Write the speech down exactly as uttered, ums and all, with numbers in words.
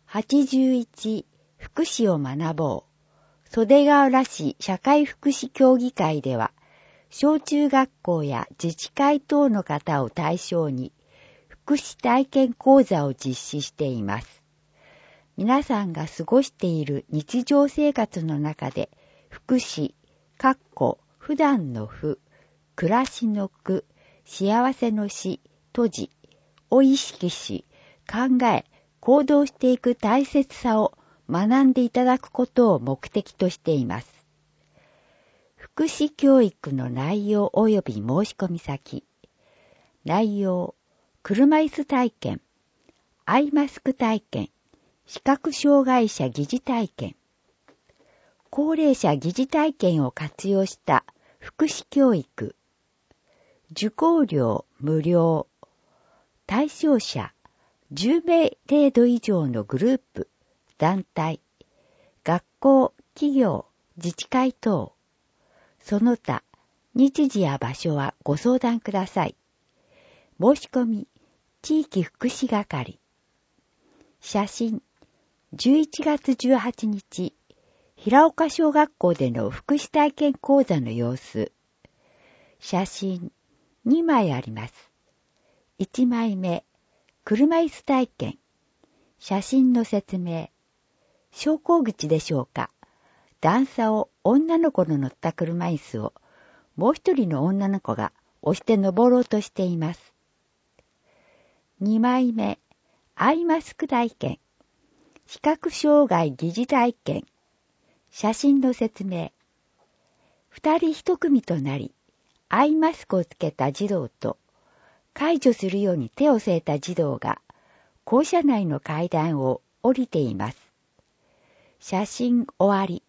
はちじゅういち福祉を学ぼう。袖ヶ浦市社会福祉協議会では、小中学校や自治会等の方を対象に、福祉体験講座を実施しています。皆さんが過ごしている日常生活の中で、福祉、かっこ普段の福、暮らしの苦、幸せの死、閉じを意識し、考え、行動していく大切さを学んでいただくことを目的としています。福祉教育の内容及び申し込み先。内容、車椅子体験、アイマスク体験、視覚障害者疑似体験。高齢者疑似体験を活用した福祉教育。受講料無料。対象者じゅうめい程度以上のグループ、団体、学校、企業、自治会等。その他、日時や場所はご相談ください。申し込み、地域福祉係。写真、じゅういちがつじゅうはちにち、平岡小学校での福祉体験講座の様子。写真、にまいあります。いちまいめ、車椅子体験。写真の説明。昇降口でしょうか。段差を女の子の乗った車椅子をもう一人の女の子が押して登ろうとしています。にまいめ、アイマスク体験。視覚障害疑似体験。写真の説明。二人一組となり、アイマスクをつけた児童と、解除するように手を添えた児童が、校舎内の階段を降りています。写真終わり。